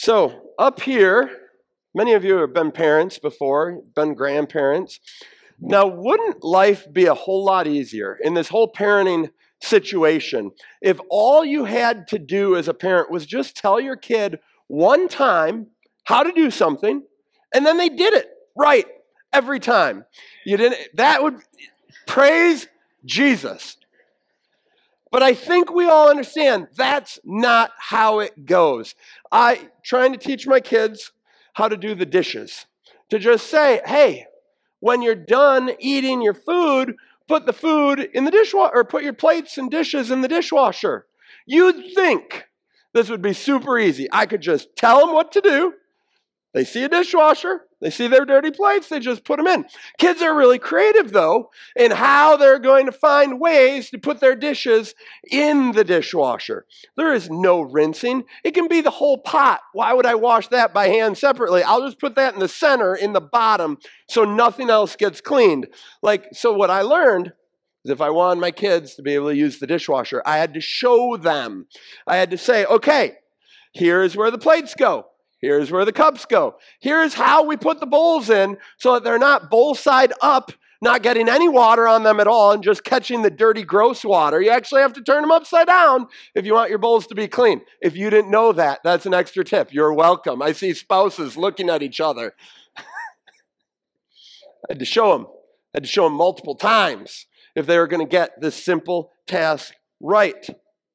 So up here, many of you have been parents before, been grandparents. Now, wouldn't life be a whole lot easier in this whole parenting situation if all you had to do as a parent was just tell your kid one time how to do something, and then they did it right every time? That would praise Jesus. But I think we all understand that's not how it goes. Trying to teach my kids how to do the dishes. To just say, hey, when you're done eating your food, put the food in the dishwasher, or put your plates and dishes in the dishwasher. You'd think this would be super easy. I could just tell them what to do. They see a dishwasher, they see their dirty plates, they just put them in. Kids are really creative, though, in how they're going to find ways to put their dishes in the dishwasher. There is no rinsing. It can be the whole pot. Why would I wash that by hand separately? I'll just put that in the center, in the bottom, so nothing else gets cleaned. So what I learned is if I wanted my kids to be able to use the dishwasher, I had to show them. I had to say, okay, here's where the plates go. Here's where the cups go. Here's how we put the bowls in so that they're not bowl side up, not getting any water on them at all and just catching the dirty, gross water. You actually have to turn them upside down if you want your bowls to be clean. If you didn't know that, that's an extra tip. You're welcome. I see spouses looking at each other. I had to show them. I had to show them multiple times if they were going to get this simple task right.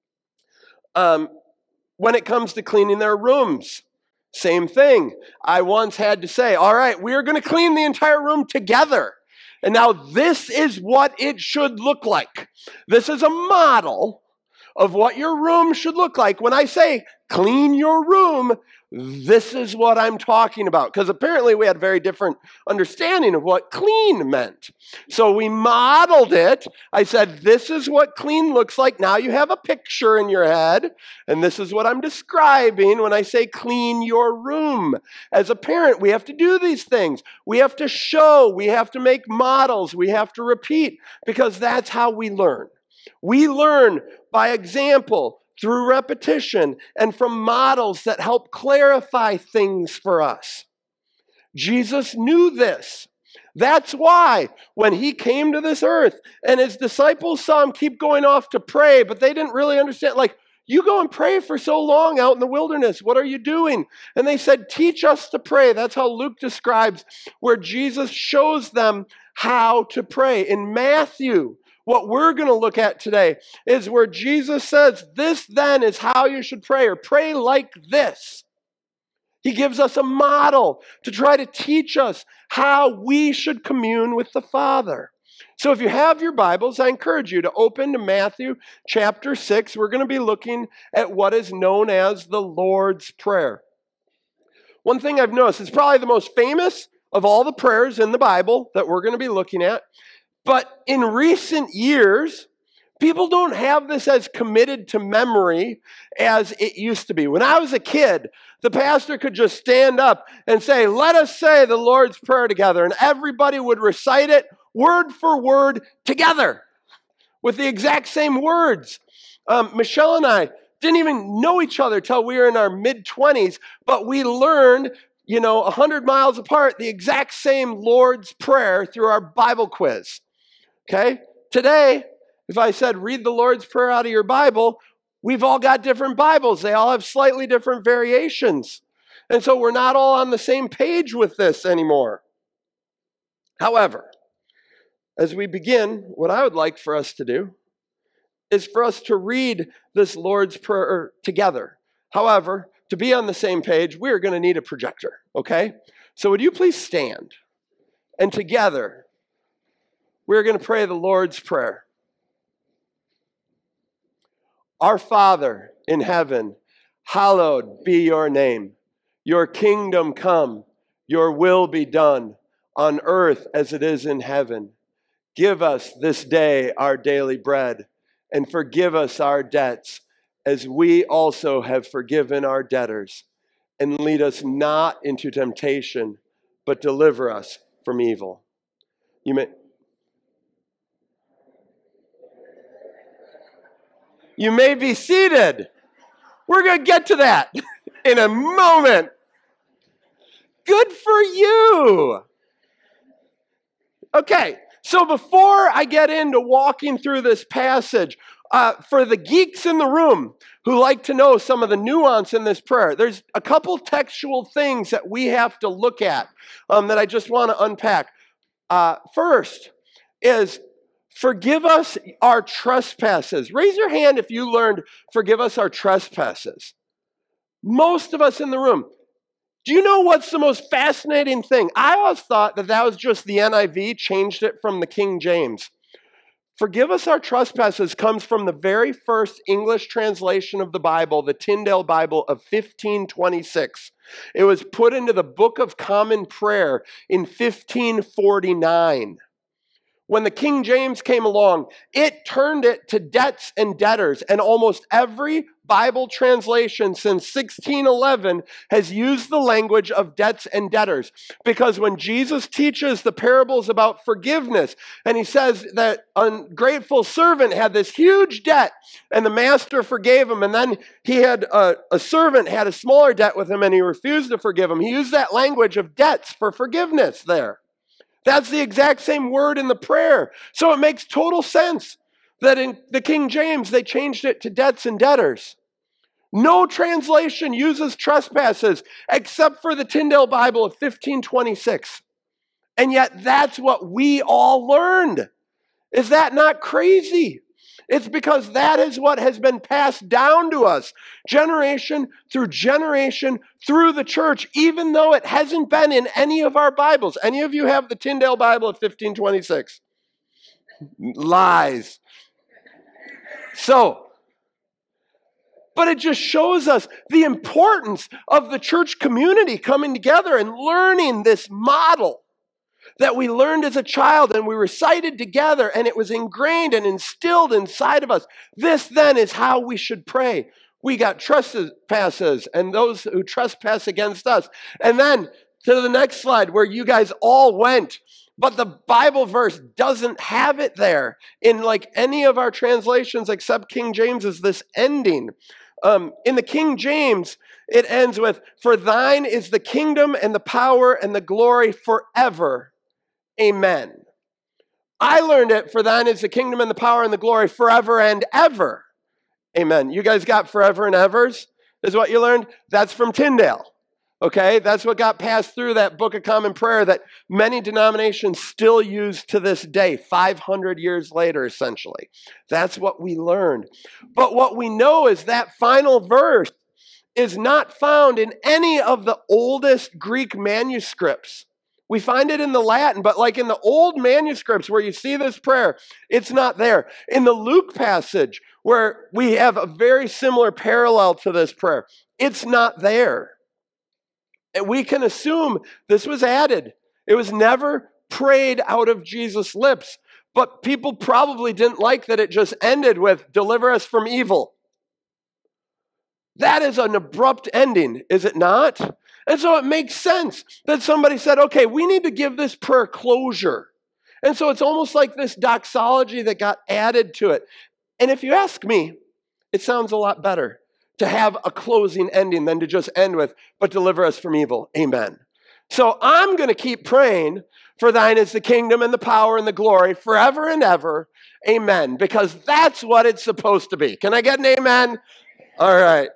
When it comes to cleaning their rooms, same thing. I once had to say, all right, we're going to clean the entire room together. And now this is what it should look like. This is a model of what your room should look like. When I say clean your room, this is what I'm talking about. Because apparently we had a very different understanding of what clean meant. So we modeled it. I said, this is what clean looks like. Now you have a picture in your head. And this is what I'm describing when I say clean your room. As a parent, we have to do these things. We have to show. We have to make models. We have to repeat. Because that's how we learn. We learn by example, through repetition, and from models that help clarify things for us. Jesus knew this. That's why when he came to this earth and his disciples saw him keep going off to pray, but they didn't really understand, you go and pray for so long out in the wilderness. What are you doing? And they said, teach us to pray. That's how Luke describes where Jesus shows them how to pray. In Matthew, what we're going to look at today is where Jesus says, this then is how you should pray, or pray like this. He gives us a model to try to teach us how we should commune with the Father. So if you have your Bibles, I encourage you to open to Matthew chapter 6. We're going to be looking at what is known as the Lord's Prayer. One thing I've noticed, it's probably the most famous of all the prayers in the Bible that we're going to be looking at. But in recent years, people don't have this as committed to memory as it used to be. When I was a kid, the pastor could just stand up and say, let us say the Lord's Prayer together. And everybody would recite it word for word together with the exact same words. Michelle and I didn't even know each other till we were in our mid-20s, but we learned 100 miles apart, the exact same Lord's Prayer through our Bible quiz. Okay? Today, if I said, read the Lord's Prayer out of your Bible, we've all got different Bibles. They all have slightly different variations. And so we're not all on the same page with this anymore. However, as we begin, what I would like for us to do is for us to read this Lord's Prayer together. However, to be on the same page, we're going to need a projector, okay? So would you please stand? And together, we're going to pray the Lord's Prayer. Our Father in heaven, hallowed be your name. Your kingdom come, your will be done on earth as it is in heaven. Give us this day our daily bread, and forgive us our debts as we also have forgiven our debtors. And lead us not into temptation, but deliver us from evil. You may be seated. We're going to get to that. in a moment. Good for you. Okay, so before I get into walking through this passage, for the geeks in the room who like to know some of the nuance in this prayer, there's a couple textual things that we have to look at that I just want to unpack. First is forgive us our trespasses. Raise your hand if you learned forgive us our trespasses. Most of us in the room. Do you know what's the most fascinating thing? I always thought that was just the NIV, changed it from the King James. Forgive us our trespasses comes from the very first English translation of the Bible, the Tyndale Bible of 1526. It was put into the Book of Common Prayer in 1549. When the King James came along, it turned it to debts and debtors, and almost every Bible translation since 1611 has used the language of debts and debtors. Because when Jesus teaches the parables about forgiveness, and he says that ungrateful servant had this huge debt, and the master forgave him, and then he had a servant had a smaller debt with him, and he refused to forgive him. He used that language of debts for forgiveness there. That's the exact same word in the prayer. So it makes total sense that in the King James, they changed it to debts and debtors. No translation uses trespasses except for the Tyndale Bible of 1526. And yet that's what we all learned. Is that not crazy? It's because that is what has been passed down to us, generation through generation through the church, even though it hasn't been in any of our Bibles. Any of you have the Tyndale Bible of 1526? Lies. But it just shows us the importance of the church community coming together and learning this model that we learned as a child and we recited together, and it was ingrained and instilled inside of us. This then is how we should pray. We got trespasses and those who trespass against us. And then to the next slide where you guys all went, but the Bible verse doesn't have it there in like any of our translations except King James is this ending. In the King James, it ends with, "For thine is the kingdom and the power and the glory forever. Amen." I learned it, "For thine is the kingdom and the power and the glory forever and ever. Amen." You guys got forever and evers? Is what you learned? That's from Tyndale. Okay? That's what got passed through that Book of Common Prayer that many denominations still use to this day, 500 years later, essentially. That's what we learned. But what we know is that final verse is not found in any of the oldest Greek manuscripts. We find it in the Latin, but like in the old manuscripts where you see this prayer, it's not there. In the Luke passage, where we have a very similar parallel to this prayer, it's not there. And we can assume this was added. It was never prayed out of Jesus' lips, but people probably didn't like that it just ended with, "Deliver us from evil." That is an abrupt ending, is it not? And so it makes sense that somebody said, okay, we need to give this prayer closure. And so it's almost like this doxology that got added to it. And if you ask me, it sounds a lot better to have a closing ending than to just end with, "But deliver us from evil. Amen." So I'm going to keep praying, "For thine is the kingdom and the power and the glory forever and ever. Amen." Because that's what it's supposed to be. Can I get an amen? All right.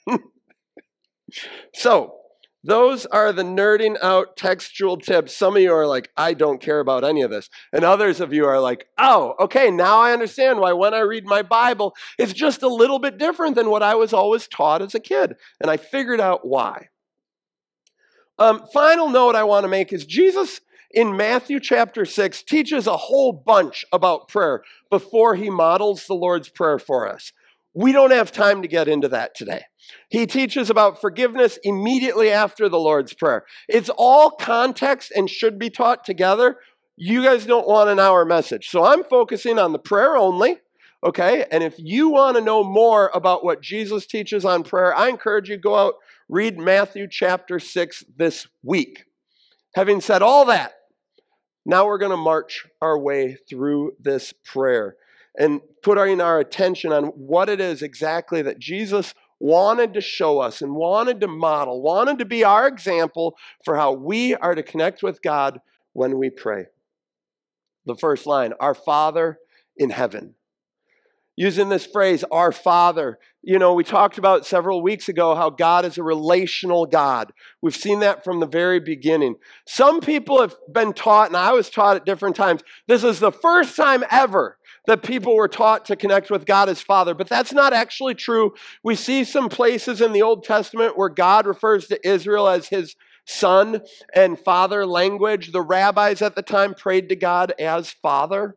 So, those are the nerding out textual tips. Some of you are like, "I don't care about any of this." And others of you are like, "Oh, okay, now I understand why when I read my Bible, it's just a little bit different than what I was always taught as a kid." And I figured out why. Final note I want to make is Jesus in Matthew chapter 6 teaches a whole bunch about prayer before he models the Lord's Prayer for us. We don't have time to get into that today. He teaches about forgiveness immediately after the Lord's Prayer. It's all context and should be taught together. You guys don't want an hour message. So I'm focusing on the prayer only, okay? And if you want to know more about what Jesus teaches on prayer, I encourage you to go out, read Matthew chapter 6 this week. Having said all that, now we're going to march our way through this prayer and put our attention on what it is exactly that Jesus wanted to show us and wanted to model, wanted to be our example for how we are to connect with God when we pray. The first line, our Father in heaven. Using this phrase, our Father, we talked about several weeks ago how God is a relational God. We've seen that from the very beginning. Some people have been taught, and I was taught at different times, this is the first time ever that people were taught to connect with God as Father, but that's not actually true. We see some places in the Old Testament where God refers to Israel as his son and father language. The rabbis at the time prayed to God as Father.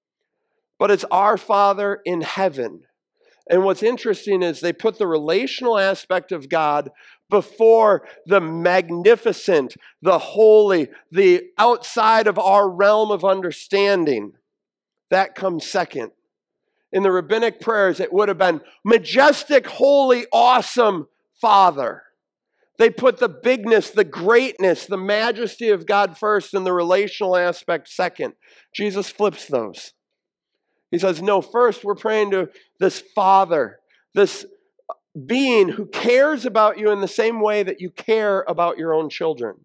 But it's our Father in heaven. And what's interesting is they put the relational aspect of God before the magnificent, the holy, the outside of our realm of understanding. That comes second. In the rabbinic prayers, it would have been majestic, holy, awesome Father. They put the bigness, the greatness, the majesty of God first and the relational aspect second. Jesus flips those. He says, no, first we're praying to this Father, this being who cares about you in the same way that you care about your own children.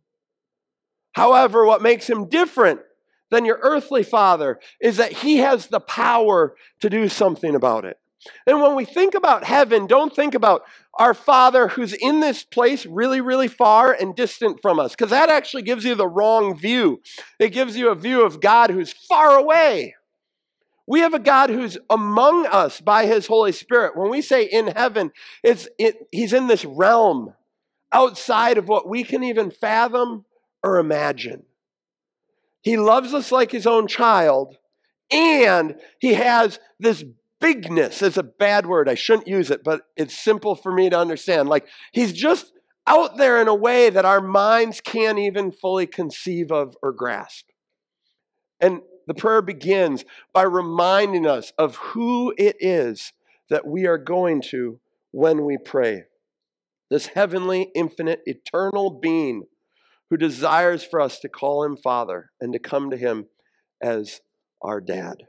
However, what makes him different than your earthly father is that he has the power to do something about it. And when we think about heaven, don't think about our Father who's in this place really, really far and distant from us, because that actually gives you the wrong view. It gives you a view of God who's far away. We have a God who's among us by his Holy Spirit. When we say in heaven, he's in this realm outside of what we can even fathom or imagine. He loves us like his own child, and he has this bigness. It's a bad word. I shouldn't use it, but it's simple for me to understand. Like, he's just out there in a way that our minds can't even fully conceive of or grasp. And the prayer begins by reminding us of who it is that we are going to when we pray. This heavenly, infinite, eternal being who desires for us to call him Father and to come to him as our dad.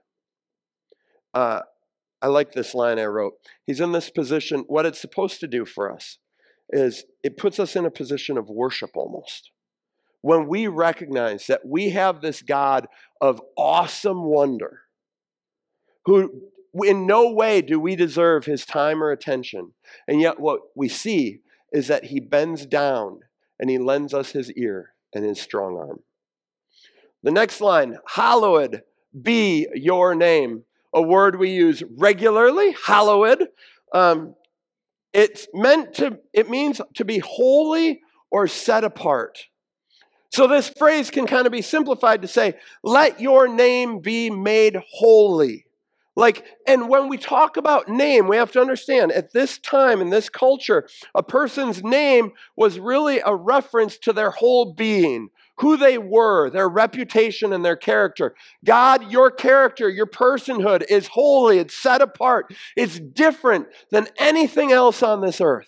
I like this line I wrote. He's in this position. What it's supposed to do for us is it puts us in a position of worship almost. When we recognize that we have this God of awesome wonder, who in no way do we deserve his time or attention, and yet what we see is that he bends down and he lends us his ear and his strong arm. The next line, hallowed be your name, a word we use regularly, hallowed. It means to be holy or set apart. So this phrase can kind of be simplified to say, let your name be made holy. And when we talk about name, we have to understand, at this time, in this culture, a person's name was really a reference to their whole being, who they were, their reputation and their character. God, your character, your personhood is holy, it's set apart, it's different than anything else on this earth.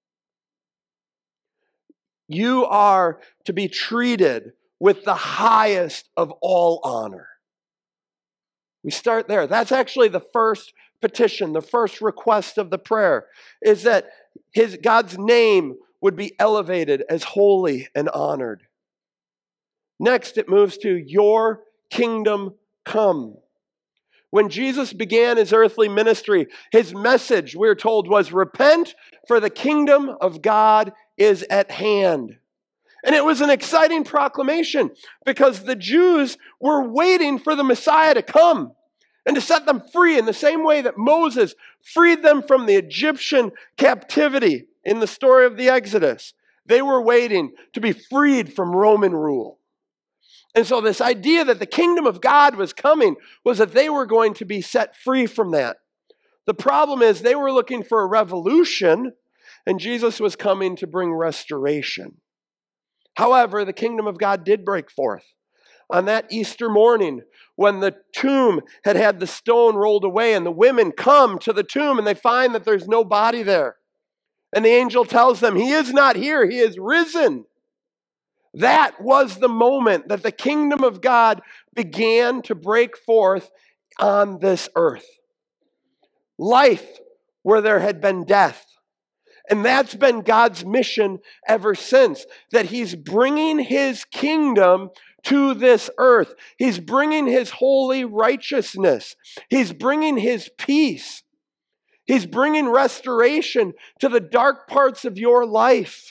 You are to be treated with the highest of all honor. We start there. That's actually the first petition, the first request of the prayer, is that God's name would be elevated as holy and honored. Next, it moves to your kingdom come. When Jesus began his earthly ministry, his message, we're told, was repent, for the kingdom of God is at hand. And it was an exciting proclamation because the Jews were waiting for the Messiah to come and to set them free in the same way that Moses freed them from the Egyptian captivity in the story of the Exodus. They were waiting to be freed from Roman rule. And so this idea that the kingdom of God was coming was that they were going to be set free from that. The problem is they were looking for a revolution, and Jesus was coming to bring restoration. However, the kingdom of God did break forth. On that Easter morning, when the tomb had had the stone rolled away, and the women come to the tomb and they find that there's no body there. And the angel tells them, he is not here, he is risen. That was the moment that the kingdom of God began to break forth on this earth. Life where there had been death, And that's been God's mission ever since, that he's bringing his kingdom to this earth. He's bringing his holy righteousness. He's bringing his peace. He's bringing restoration to the dark parts of your life.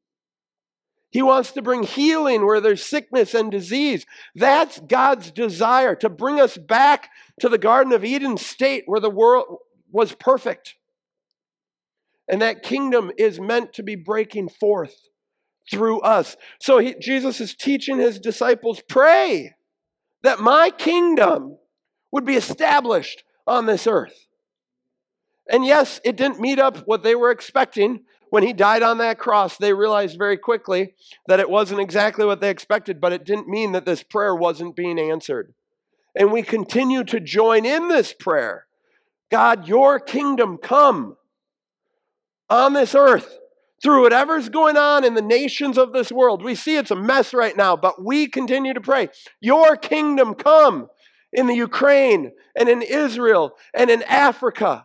He wants to bring healing where there's sickness and disease. That's God's desire, to bring us back to the Garden of Eden state where the world was perfect. And that kingdom is meant to be breaking forth through us. So Jesus is teaching his disciples, pray that my kingdom would be established on this earth. And yes, it didn't meet up what they were expecting. When he died on that cross, they realized very quickly that it wasn't exactly what they expected, but it didn't mean that this prayer wasn't being answered. And we continue to join in this prayer. God, your kingdom come on this earth through whatever's going on in the nations of this world. We see it's a mess right now, but we continue to pray. Your kingdom come in the Ukraine and in Israel and in Africa.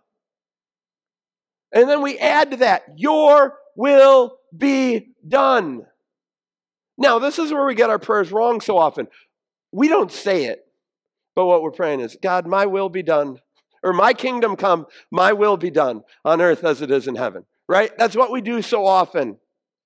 And then we add to that, your will be done. Now, this is where we get our prayers wrong so often. We don't say it, but what we're praying is, God, my will be done, or my kingdom come, my will be done on earth as it is in heaven, right? That's what we do so often.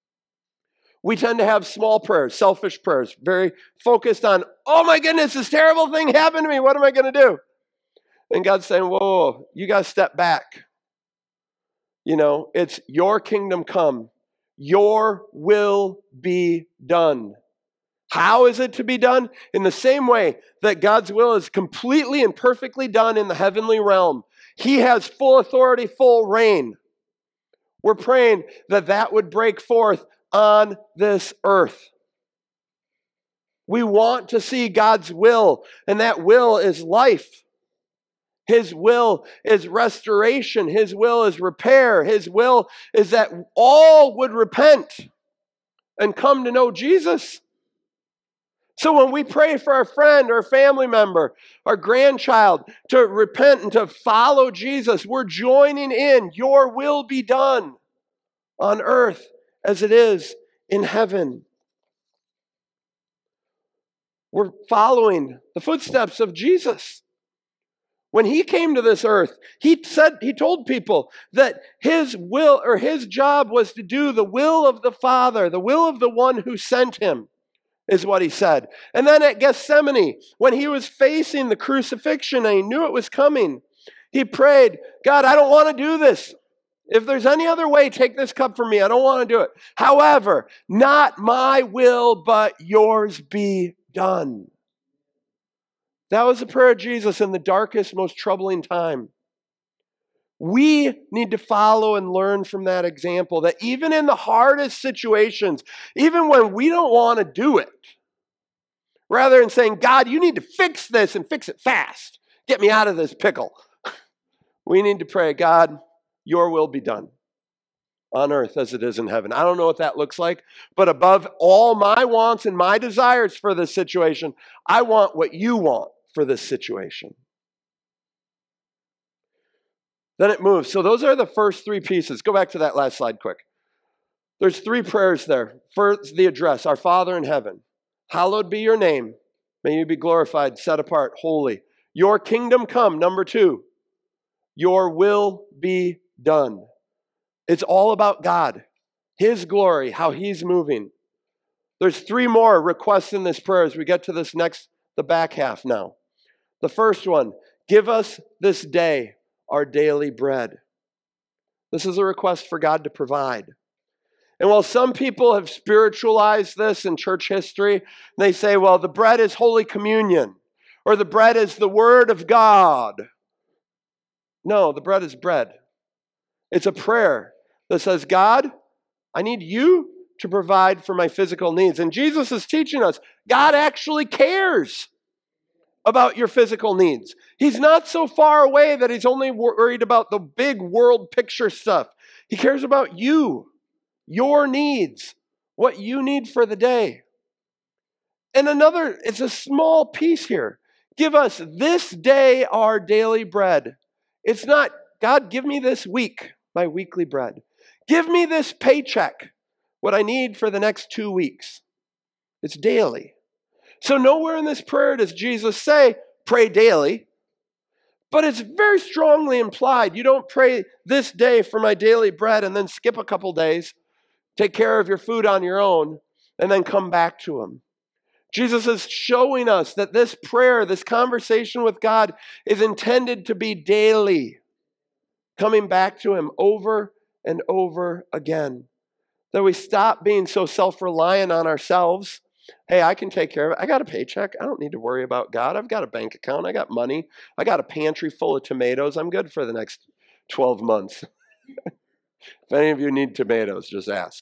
We tend to have small prayers, selfish prayers, very focused on, oh my goodness, this terrible thing happened to me. What am I going to do? And God's saying, whoa, you got to step back. You know, it's your kingdom come. Your will be done. How is it to be done? In the same way that God's will is completely and perfectly done in the heavenly realm. He has full authority, full reign. We're praying that that would break forth on this earth. We want to see God's will, and that will is life. His will is restoration. His will is repair. His will is that all would repent and come to know Jesus. So when we pray for our friend or family member, our grandchild to repent and to follow Jesus, we're joining in. Your will be done on earth as it is in heaven. We're following the footsteps of Jesus. When he came to this earth, he told people that his will or his job was to do the will of the Father, the will of the one who sent him, is what he said. And then at Gethsemane, when he was facing the crucifixion and he knew it was coming, he prayed, God, I don't want to do this. If there's any other way, take this cup from me. I don't want to do it. However, not my will, but yours be done. That was the prayer of Jesus in the darkest, most troubling time. We need to follow and learn from that example, that even in the hardest situations, even when we don't want to do it, rather than saying, God, you need to fix this and fix it fast, get me out of this pickle, we need to pray, God, your will be done on earth as it is in heaven. I don't know what that looks like, but above all my wants and my desires for this situation, I want what you want for this situation. Then it moves. So those are the first three pieces. Go back to that last slide quick. There's three prayers there. First, the address, our Father in heaven. Hallowed be your name. May you be glorified, set apart, holy. Your kingdom come. Number two, your will be done. It's all about God, his glory, how he's moving. There's three more requests in this prayer as we get to this next, the back half now. The first one, give us this day our daily bread. This is a request for God to provide. And while some people have spiritualized this in church history, they say, well, the bread is Holy Communion, or the bread is the Word of God. No, the bread is bread. It's a prayer that says, God, I need you to provide for my physical needs. And Jesus is teaching us, God actually cares about your physical needs. He's not so far away that he's only worried about the big world picture stuff. He cares about you, your needs, what you need for the day. And another, it's a small piece here. Give us this day our daily bread. It's not, God, give me this week my weekly bread. Give me this paycheck, what I need for the next 2 weeks. It's daily. So nowhere in this prayer does Jesus say, pray daily. But it's very strongly implied. You don't pray this day for my daily bread and then skip a couple days, take care of your food on your own, and then come back to him. Jesus is showing us that this prayer, this conversation with God, is intended to be daily, coming back to him over and over again. That we stop being so self-reliant on ourselves. Hey, I can take care of it. I got a paycheck. I don't need to worry about God. I've got a bank account. I got money. I got a pantry full of tomatoes. I'm good for the next 12 months. If any of you need tomatoes, just ask.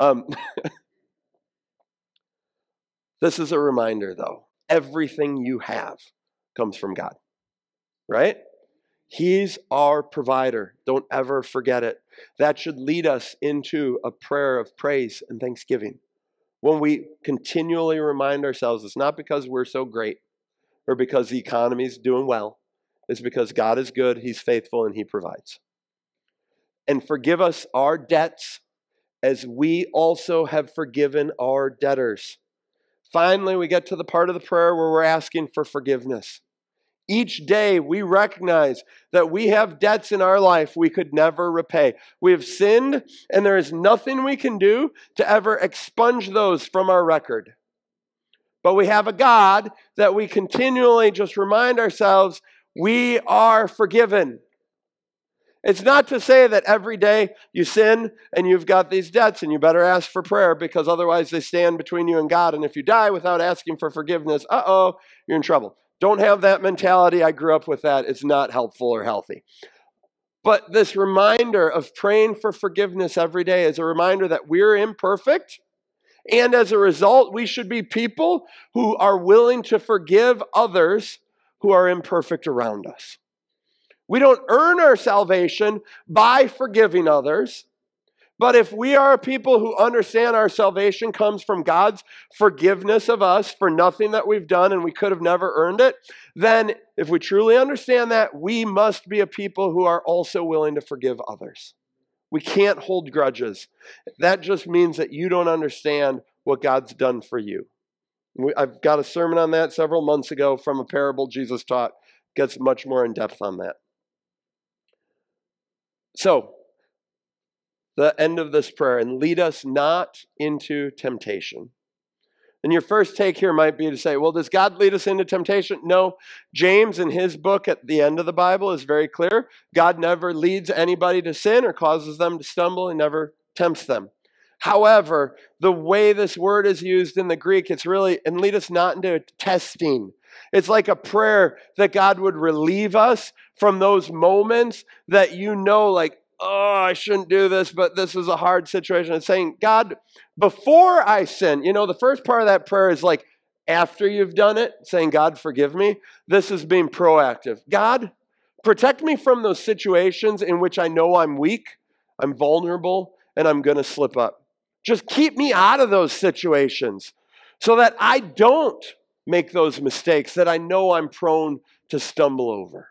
This is a reminder, though. Everything you have comes from God, right? He's our provider. Don't ever forget it. That should lead us into a prayer of praise and thanksgiving. When we continually remind ourselves, it's not because we're so great or because the economy is doing well. It's because God is good, he's faithful, and he provides. And forgive us our debts as we also have forgiven our debtors. Finally, we get to the part of the prayer where we're asking for forgiveness. Each day we recognize that we have debts in our life we could never repay. We have sinned, and there is nothing we can do to ever expunge those from our record. But we have a God that we continually just remind ourselves we are forgiven. It's not to say that every day you sin and you've got these debts and you better ask for prayer because otherwise they stand between you and God. And if you die without asking for forgiveness, you're in trouble. Don't have that mentality. I grew up with that. It's not helpful or healthy. But this reminder of praying for forgiveness every day is a reminder that we're imperfect. And as a result, we should be people who are willing to forgive others who are imperfect around us. We don't earn our salvation by forgiving others. But if we are people who understand our salvation comes from God's forgiveness of us for nothing that we've done and we could have never earned it, then if we truly understand that, we must be a people who are also willing to forgive others. We can't hold grudges. That just means that you don't understand what God's done for you. I've got a sermon on that several months ago from a parable Jesus taught. Gets much more in depth on that. So, the end of this prayer, and lead us not into temptation. And your first take here might be to say, well, does God lead us into temptation? No. James, in his book at the end of the Bible, is very clear. God never leads anybody to sin or causes them to stumble and never tempts them. However, the way this word is used in the Greek, it's really, and lead us not into testing. It's like a prayer that God would relieve us from those moments that you know, like, I shouldn't do this, but this is a hard situation. It's saying, God, before I sin, the first part of that prayer is like after you've done it, saying, God, forgive me. This is being proactive. God, protect me from those situations in which I know I'm weak, I'm vulnerable, and I'm going to slip up. Just keep me out of those situations so that I don't make those mistakes that I know I'm prone to stumble over.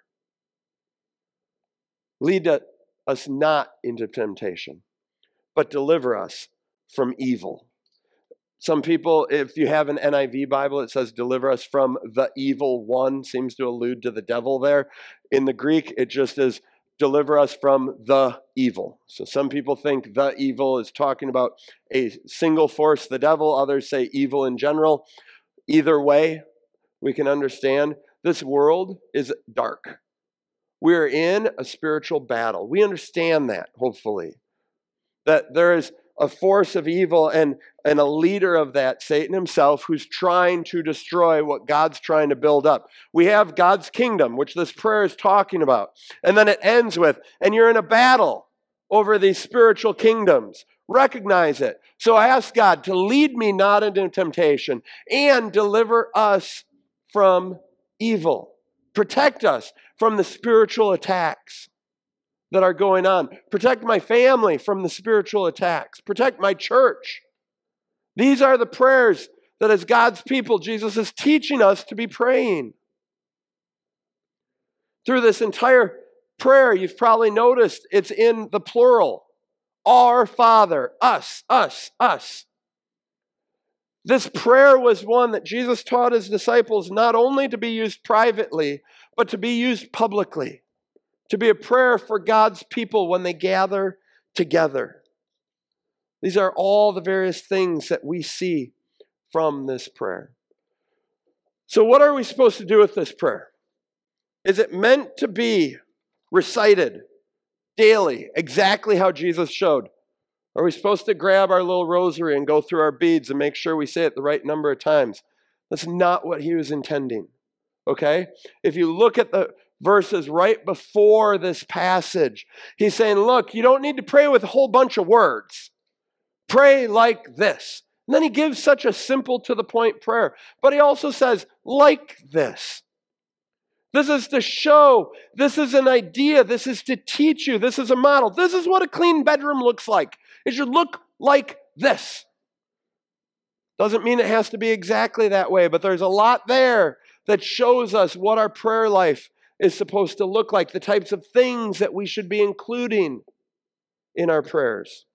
Lead us not into temptation, but deliver us from evil. Some people, if you have an NIV Bible, it says deliver us from the evil one, seems to allude to the devil there. In the Greek, it just is deliver us from the evil. So some people think the evil is talking about a single force, the devil. Others say evil in general. Either way, we can understand this world is dark. We're in a spiritual battle. We understand that, hopefully. That there is a force of evil and a leader of that, Satan himself, who's trying to destroy what God's trying to build up. We have God's kingdom, which this prayer is talking about. And then it ends with, and you're in a battle over these spiritual kingdoms. Recognize it. So ask God to lead me not into temptation and deliver us from evil. Protect us from the spiritual attacks that are going on. Protect my family from the spiritual attacks. Protect my church. These are the prayers that as God's people, Jesus is teaching us to be praying. Through this entire prayer, you've probably noticed it's in the plural. Our Father, us, us, us. This prayer was one that Jesus taught his disciples not only to be used privately, but to be used publicly, to be a prayer for God's people when they gather together. These are all the various things that we see from this prayer. So what are we supposed to do with this prayer? Is it meant to be recited daily, exactly how Jesus showed? Are we supposed to grab our little rosary and go through our beads and make sure we say it the right number of times? That's not what he was intending, okay? If you look at the verses right before this passage, he's saying, look, you don't need to pray with a whole bunch of words. Pray like this. And then he gives such a simple to the point prayer. But he also says, like this. This is to show, this is an idea, this is to teach you, this is a model. This is what a clean bedroom looks like. It should look like this. Doesn't mean it has to be exactly that way, but there's a lot there that shows us what our prayer life is supposed to look like, the types of things that we should be including in our prayers.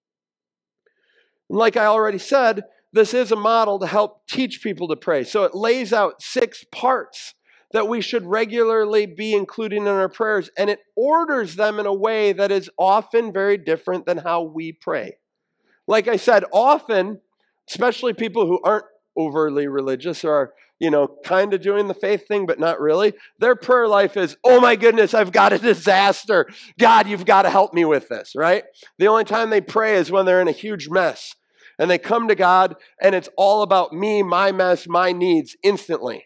And like I already said, this is a model to help teach people to pray. So it lays out 6 parts that we should regularly be including in our prayers, and it orders them in a way that is often very different than how we pray. Like I said, often, especially people who aren't overly religious or are, kind of doing the faith thing, but not really, their prayer life is, oh my goodness, I've got a disaster. God, you've got to help me with this, right? The only time they pray is when they're in a huge mess, and they come to God, and it's all about me, my mess, my needs instantly.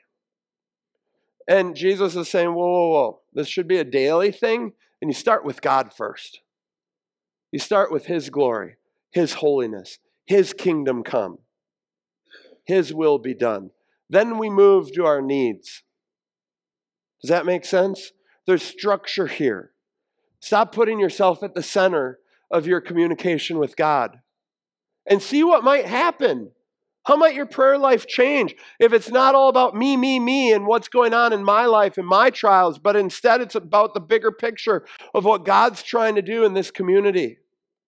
And Jesus is saying, whoa. This should be a daily thing. And you start with God first. You start with his glory, his holiness, his kingdom come. His will be done. Then we move to our needs. Does that make sense? There's structure here. Stop putting yourself at the center of your communication with God. And see what might happen. How might your prayer life change if it's not all about me, and what's going on in my life and my trials, but instead it's about the bigger picture of what God's trying to do in this community?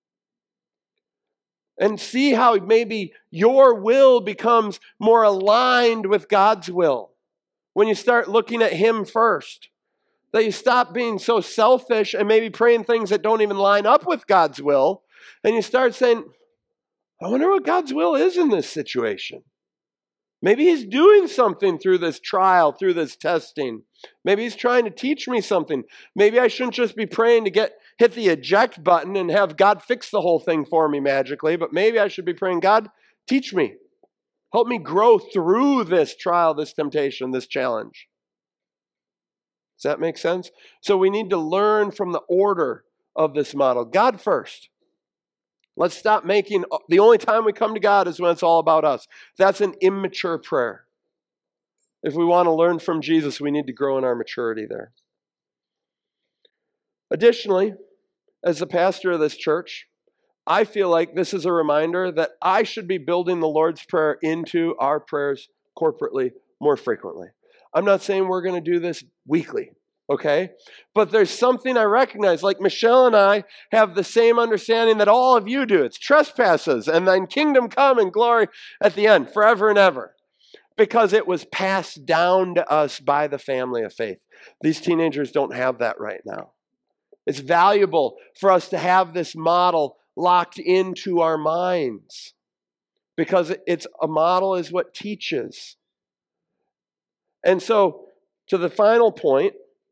And see how maybe your will becomes more aligned with God's will when you start looking at him first. That you stop being so selfish and maybe praying things that don't even line up with God's will, and you start saying, I wonder what God's will is in this situation. Maybe he's doing something through this trial, through this testing. Maybe he's trying to teach me something. Maybe I shouldn't just be praying to hit the eject button and have God fix the whole thing for me magically, but maybe I should be praying, God, teach me. Help me grow through this trial, this temptation, this challenge. Does that make sense? So we need to learn from the order of this model. God first. Let's stop making, the only time we come to God is when it's all about us. That's an immature prayer. If we want to learn from Jesus, we need to grow in our maturity there. Additionally, as the pastor of this church, I feel like this is a reminder that I should be building the Lord's Prayer into our prayers corporately more frequently. I'm not saying we're going to do this weekly. Okay? But there's something I recognize, like Michelle and I have the same understanding that all of you do. It's trespasses, and then kingdom come and glory at the end, forever and ever. Because it was passed down to us by the family of faith. These teenagers don't have that right now. It's valuable for us to have this model locked into our minds. Because a model is what teaches. And so, to the final point,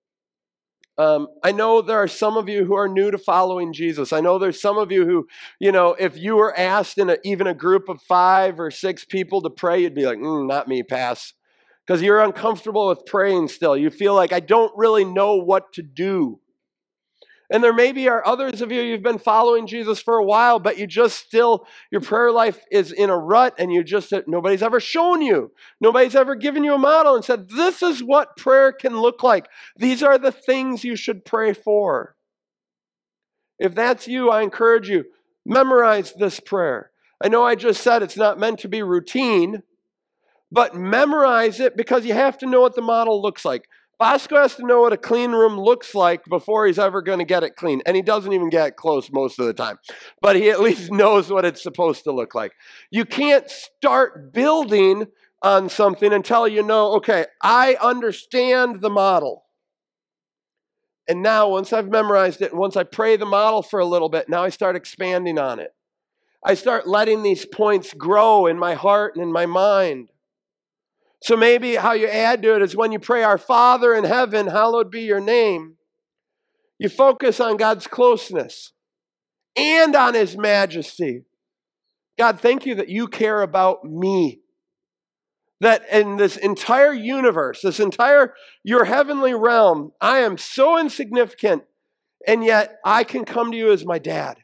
I know there are some of you who are new to following Jesus. I know there's some of you who, if you were asked in even a group of 5 or 6 people to pray, you'd be like, not me, pass. Because you're uncomfortable with praying still. You feel like, I don't really know what to do. And there maybe are others of you, you've been following Jesus for a while, but your prayer life is in a rut, and nobody's ever shown you. Nobody's ever given you a model and said, this is what prayer can look like. These are the things you should pray for. If that's you, I encourage you, memorize this prayer. I know I just said it's not meant to be routine, but memorize it because you have to know what the model looks like. Bosco has to know what a clean room looks like before he's ever going to get it clean. And he doesn't even get it close most of the time. But he at least knows what it's supposed to look like. You can't start building on something until you know, okay, I understand the model. And now once I've memorized it, and once I pray the model for a little bit, now I start expanding on it. I start letting these points grow in my heart and in my mind. So maybe how you add to it is when you pray, Our Father in heaven, hallowed be your name, you focus on God's closeness and on his majesty. God, thank you that you care about me. That in this entire universe, your heavenly realm, I am so insignificant, and yet I can come to you as my dad.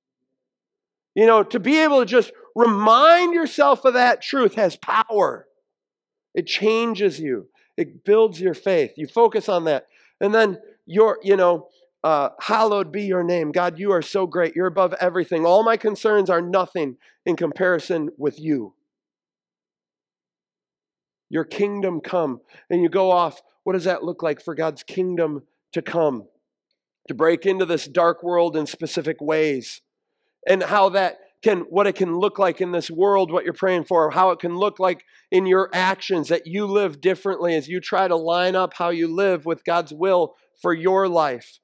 To be able to just remind yourself of that truth has power. It changes you. It builds your faith. You focus on that. And then hallowed be your name. God, you are so great. You're above everything. All my concerns are nothing in comparison with you. Your kingdom come. And you go off. What does that look like for God's kingdom to come? To break into this dark world in specific ways. And how what it can look like in this world, what you're praying for, how it can look like in your actions, that you live differently as you try to line up how you live with God's will for your life.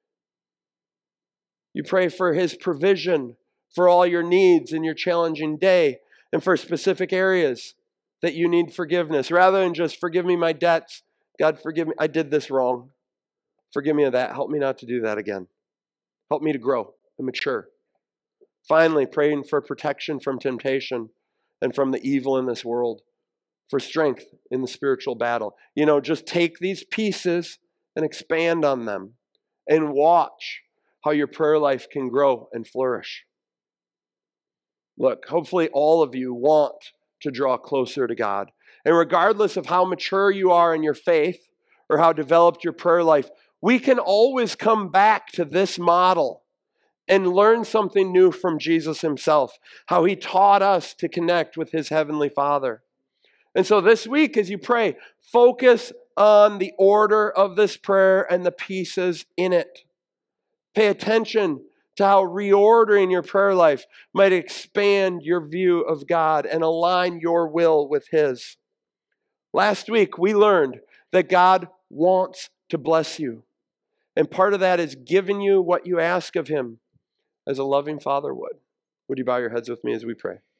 You pray for his provision for all your needs in your challenging day and for specific areas that you need forgiveness. Rather than just forgive me my debts, God, forgive me, I did this wrong. Forgive me of that. Help me not to do that again. Help me to grow and mature. Finally, praying for protection from temptation and from the evil in this world, for strength in the spiritual battle. Just take these pieces and expand on them and watch how your prayer life can grow and flourish. Look, hopefully all of you want to draw closer to God. And regardless of how mature you are in your faith or how developed your prayer life, we can always come back to this model and learn something new from Jesus himself, how he taught us to connect with his heavenly Father. And so this week, as you pray, focus on the order of this prayer and the pieces in it. Pay attention to how reordering your prayer life might expand your view of God and align your will with his. Last week, we learned that God wants to bless you. And part of that is giving you what you ask of him, as a loving Father would. Would you bow your heads with me as we pray?